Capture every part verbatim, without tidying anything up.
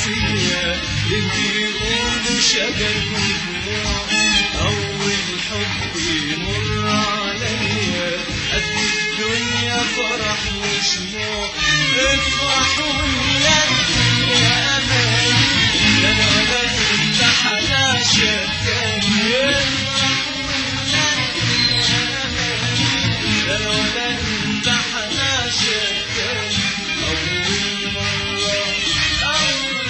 ناسية اللي بيقولوا شجر ودموع أول حب يمر عليا قد الدنيا فرح وشموع افرحوا يا الدنيا أمان لا أنا ولا أنت حناشا تاني لا أنا ولا أنت حناشا تاني أول مرة أول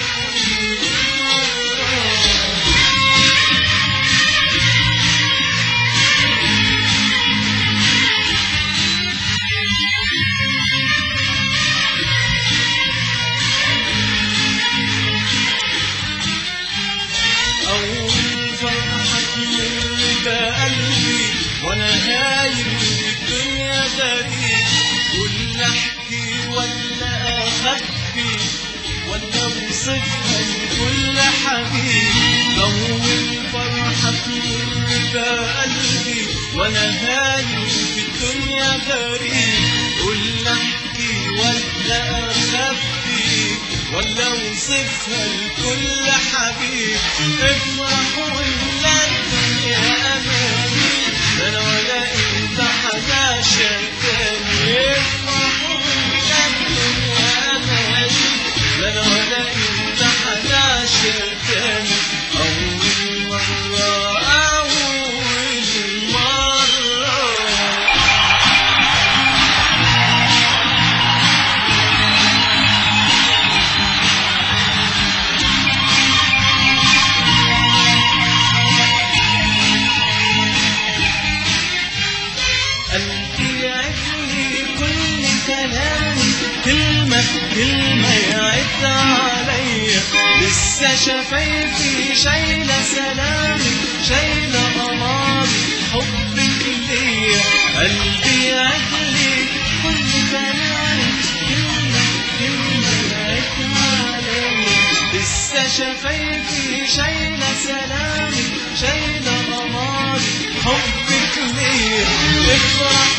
وانا هايم في الدنيا غريب ولا احكي ولا اخبي ولا اوصفها لكل حبيب اول فرحه تمر بقلبي وانا هايم في الدنيا غريب ولا احكي ولا اخبي ولا اوصفها لكل حبيب افرحوا ولا الدنيا اماني لا أنا ولا أنت حناشا تاني افرحوا ولا الدنيا أماني لا أنا ولا أنت حناشا تاني أول مرة أول مرة قلبي يعدني كل كلامي كلمة كلمة يعد عليا لسه شفايفي شايلة سلامي شايلة أماري حبك ليا قلبي يعدني كل كلامي كلمة كلمة يعد عليا لسه شفايفي شايلة سلامي شايلة أماري حبك ليا افرح